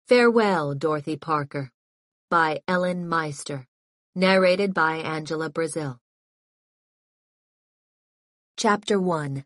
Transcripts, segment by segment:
Farewell, Dorothy Parker, by Ellen Meister, narrated by Angela Brazil. Chapter 1.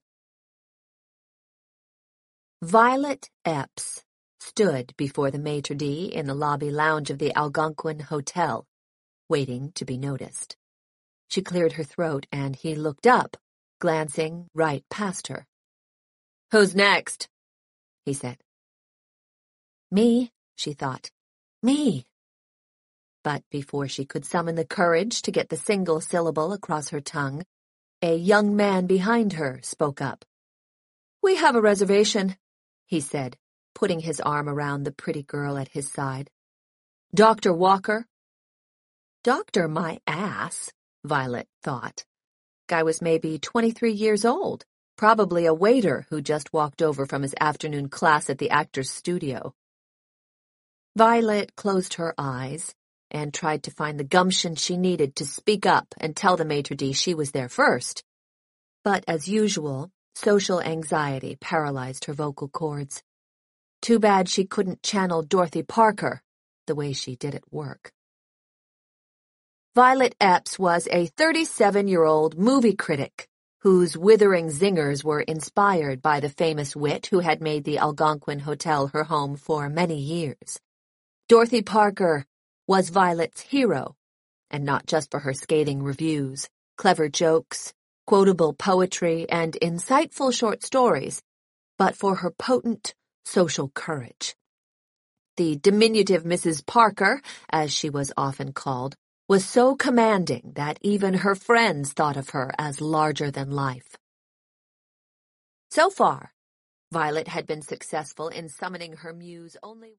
Violet Epps stood before the maitre d' in the lobby lounge of the Algonquin Hotel, waiting to be noticed. She cleared her throat, and he looked up, glancing right past her. "Who's next?" he said. Me, she thought. Me. But before she could summon the courage to get the single syllable across her tongue, a young man behind her spoke up. "We have a reservation," he said, putting his arm around the pretty girl at his side. "Dr. Walker?" Doctor my ass, Violet thought. Guy was maybe 23 years old, probably a waiter who just walked over from his afternoon class at the actor's studio. Violet closed her eyes and tried to find the gumption she needed to speak up and tell the maitre d' she was there first. But as usual, social anxiety paralyzed her vocal cords. Too bad she couldn't channel Dorothy Parker the way she did at work. Violet Epps was a 37-year-old movie critic whose withering zingers were inspired by the famous wit who had made the Algonquin Hotel her home for many years. Dorothy Parker was Violet's hero, and not just for her scathing reviews, clever jokes, quotable poetry, and insightful short stories, but for her potent social courage. The diminutive Mrs. Parker, as she was often called, was so commanding that even her friends thought of her as larger than life. So far, Violet had been successful in summoning her muse only